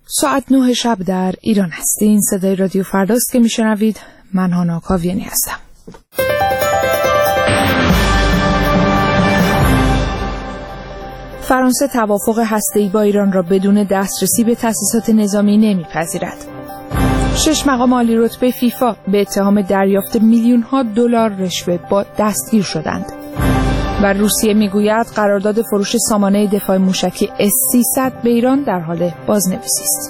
ساعت 9 شب در ایران است. این صدای رادیو فرداست که میشنوید. من هانا کاویانی هستم. فرانسه توافق هسته‌ای با ایران را بدون دسترسی به تأسیسات نظامی نمیپذیرد. 6 مقام عالی رتبه فیفا به اتهام دریافت میلیون‌ها دلار رشوه دستگیر شدند. و روسیه میگوید قرارداد فروش سامانه دفاع موشکی S-300 به ایران در حال بازنویسی است.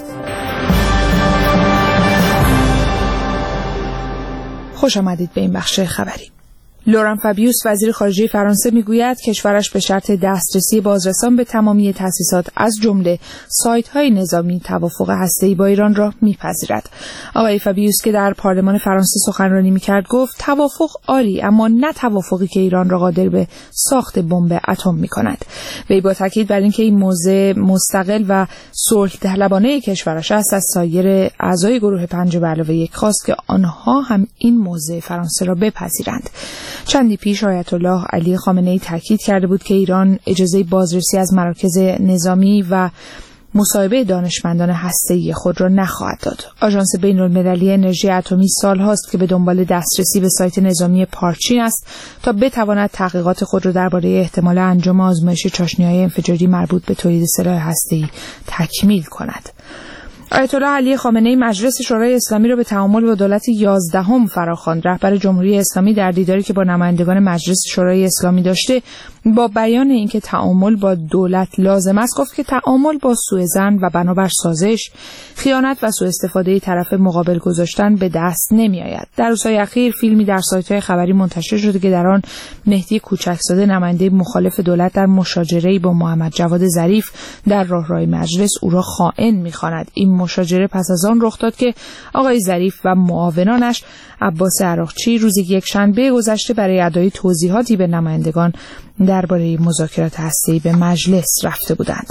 خوش آمدید به این بخش خبری. لوران فابیوس وزیر خارجه فرانسه میگوید کشورش به شرط دسترسی بازرسان به تمامی تأسیسات از جمله سایت‌های نظامی توافق هسته‌ای با ایران را میپذیرد. آقای فابیوس که در پارلمان فرانسه سخنرانی میکرد گفت توافق عالی، اما نه توافقی که ایران را قادر به ساخت بمب اتم میکند. وی با تاکید بر اینکه این موضع مستقل و صلح طلبانه کشورش است، از سایر اعضای گروه 5+1 خواست که آنها هم این موضع فرانسه را بپذیرند. چندی پیش آیت الله علی خامنه‌ای تاکید کرده بود که ایران اجازه بازرسی از مراکز نظامی و مصاحبه دانشمندان هسته‌ای خود را نخواهد داد. آژانس بین‌المللی انرژی اتمی سال‌هاست که به دنبال دسترسی به سایت نظامی پارچین است تا بتواند تحقیقات خود را درباره احتمال انجام آزمایش چاشنی‌های انفجاری مربوط به تولید سلاح هسته‌ای تکمیل کند. آیت الله علی خامنه‌ای مجلس شورای اسلامی را به تعامل با دولت 11 فراخواند. رهبر جمهوری اسلامی در دیداری که با نمایندگان مجلس شورای اسلامی داشته با بیان اینکه تعامل با دولت لازم است گفت که تعامل با سوءظن و بنابر سازش، خیانت و سوء استفاده طرف مقابل گذاشتن به دست نمی‌آید. در روزهای اخیر فیلمی در سایت‌های خبری منتشر شده که در آن مهدی کوچکزاده نماینده مخالف دولت در مشاجره‌ای با محمد جواد ظریف در راهروی مجلس او را خائن می‌خواند. این مشاجره پس از آن رخ داد که آقای ظریف و معاونانش عباس عراقچی روز یکشنبه گذشته برای ادای توضیحاتی به نمایندگان درباره مذاکرات هسته‌ای به مجلس رفته بودند.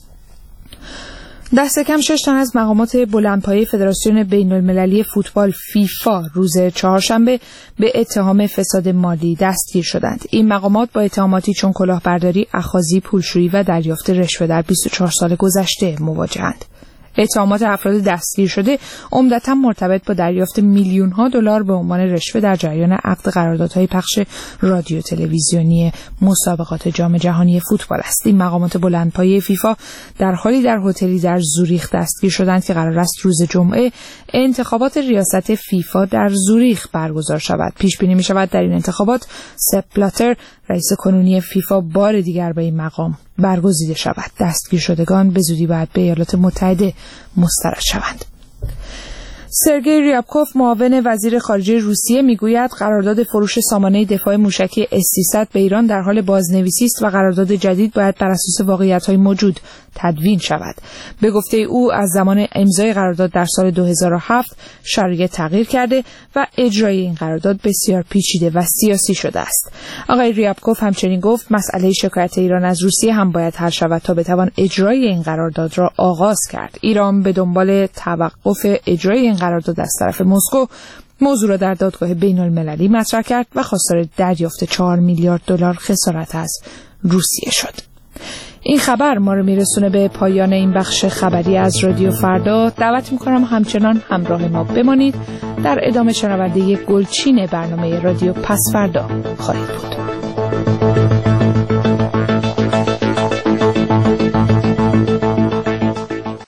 دست کم 6 تن از مقامات بلندپایه فدراسیون بین‌المللی فوتبال فیفا روز چهارشنبه به اتهام فساد مالی دستگیر شدند. این مقامات با اتهاماتی چون کلاهبرداری، اخاذی، پولشویی و دریافت رشوه در 24 سال گذشته مواجهند. اتهامات افراد دستگیر شده عمدتاً مرتبط با دریافت میلیون‌ها دلار به عنوان رشوه در جریان عقد قراردادهای پخش رادیو تلویزیونی مسابقات جام جهانی فوتبال است. این مقامات بلندپایه فیفا در حالی در هتلی در زوریخ دستگیر شدند که قرار است روز جمعه انتخابات ریاست فیفا در زوریخ برگزار شود. پیش بینی می شود در این انتخابات سپ بلاتر رئیس کنونی فیفا بار دیگر به این مقام برگزیده شود. دستگیر شدگان به زودی باید به ایالات متحده مسترد شوند. سرگئی ریابکوف معاون وزیر خارجه روسیه میگوید قرارداد فروش سامانه دفاع موشکی S-300 به ایران در حال بازنویسی است و قرارداد جدید باید بر اساس واقعیت‌های موجود تدوین شود. به گفته او از زمان امضای قرارداد در سال 2007 شرایط تغییر کرده و اجرای این قرارداد بسیار پیچیده و سیاسی شده است. آقای ریابکوف همچنین گفت مسئله شکایت ایران از روسیه هم باید حل شود تا بتوان اجرای این قرارداد را آغاز کرد. ایران به دنبال توقف اجرای این قرارداد از طرف مسکو موضوع را در دادگاه بین‌المللی مطرح کرد و خواستار دریافت 4 میلیارد دلار خسارت از روسیه شد. این خبر ما رو میرسونه به پایان این بخش خبری از رادیو فردا. دعوت میکنم همچنان همراه ما بمانید. در ادامه شنونده یک گلچین برنامه رادیو پس فردا خواهید بود.